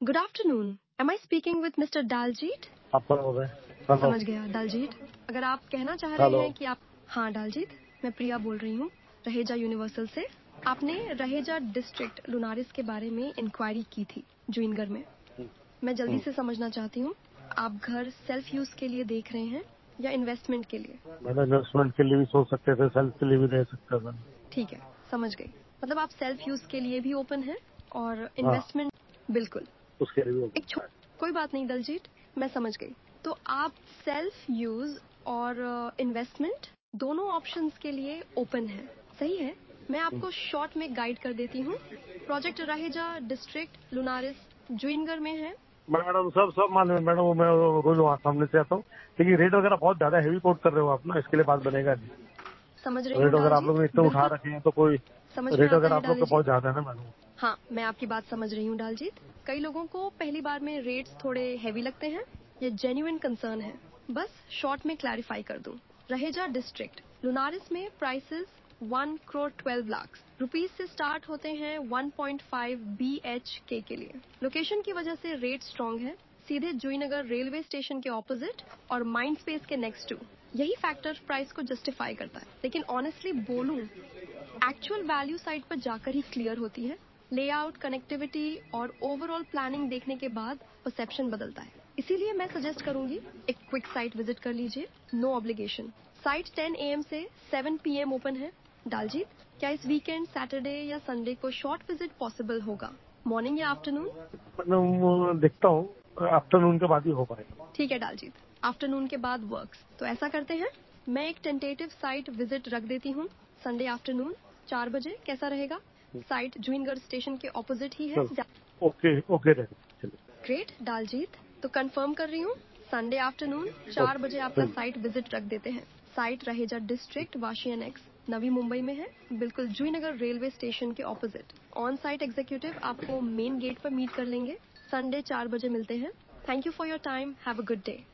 Good afternoon. Am I speaking with mister Daljeet? आप कौन बोल रहे हैं? समझ गया डालजीत। अगर आप कहना चाह रहे हैं कि आप... हाँ डालजीत, मैं प्रिया बोल रही हूँ रहेजा यूनिवर्सल से। आपने रहेजा डिस्ट्रिक्ट लुनारिस के बारे में इंक्वायरी की थी जूनगढ़ में। मैं जल्दी से समझना चाहती हूँ, आप घर सेल्फ यूज के लिए देख रहे हैं या इन्वेस्टमेंट के लिए? मैंने इन्वेस्टमेंट के लिए भी सोच सकते थे, सेल्फ के लिए भी दे सकते थे। ठीक है, समझ गई। मतलब आप सेल्फ यूज के लिए भी ओपन हैं और इन्वेस्टमेंट? बिल्कुल, उसके लिए भी कोई बात नहीं दलजीत, मैं समझ गई। तो आप सेल्फ यूज और इन्वेस्टमेंट दोनों ऑप्शंस के लिए ओपन हैं, सही है? मैं आपको शॉर्ट में गाइड कर देती हूँ। Project Raheja district Lunaris Juinagar में है। मैडम सब मालूम है मैडम, मैं रोज वहाँ सामने से आता हूँ, लेकिन रेट वगैरह बहुत ज्यादा हैवी कोट कर रहे हो आप ना, इसके लिए बात बनेगा नहीं। समझ रही हूँ रेट वगैरह आप लोग ने इतने उठा बिल्कुल रखे हैं तो कोई समझ में रेट आता वगैरह है आप लोग का बहुत ज्यादा है ना मैडम। हाँ, मैं आपकी बात समझ रही हूँ डालजीत। कई लोगों को पहली बार में रेट्स थोड़े हैवी लगते हैं, ये जेन्युइन कंसर्न है। बस शॉर्ट में क्लैरिफाई कर दूं। रहेजा डिस्ट्रिक्ट लुनारिस में प्राइसेस 1 करोड़ 12 लाख रुपीस से स्टार्ट होते हैं 1.5 BHK के लिए। लोकेशन की वजह से रेट स्ट्रॉन्ग है, सीधे जूहीनगर रेलवे स्टेशन के ऑपोजिट और माइंड स्पेस के नेक्स्ट टू। यही फैक्टर प्राइस को जस्टिफाई करता है। लेकिन ऑनेस्टली बोलूं, एक्चुअल वैल्यू साइट पर जाकर ही क्लियर होती है। लेआउट, कनेक्टिविटी और ओवरऑल प्लानिंग देखने के बाद परसेप्शन बदलता है। इसीलिए मैं सजेस्ट करूंगी एक क्विक साइट विजिट कर लीजिए, नो ऑब्लिगेशन। साइट 10 AM से 7 PM ओपन है। डालजीत, क्या इस वीकेंड सैटरडे या संडे को शॉर्ट विजिट पॉसिबल होगा? मॉर्निंग या आफ्टरनून? मैडम देखता हूँ, आफ्टरनून के बाद ही हो पाएगा। ठीक है डालजीत, आफ्टरनून के बाद वर्क्स। तो ऐसा करते हैं, मैं एक टेंटेटिव साइट विजिट रख देती हूँ संडे आफ्टरनून 4 बजे। कैसा रहेगा? साइट जूहीनगढ़ स्टेशन के ऑपोजिट ही है। ओके ग्रेट डालजीत, तो कंफर्म कर रही हूँ, संडे आफ्टरनून 4 बजे आपका साइट विजिट रख देते हैं। साइट रहेजा डिस्ट्रिक्ट वाशियन एक्स नवी मुंबई में है, बिल्कुल जूहीनगर रेलवे स्टेशन के ऑपोजिट। ऑन साइट एग्जीक्यूटिव आपको मेन गेट पर मीट कर लेंगे। संडे 4 बजे मिलते हैं। Thank you for your time, have a good day.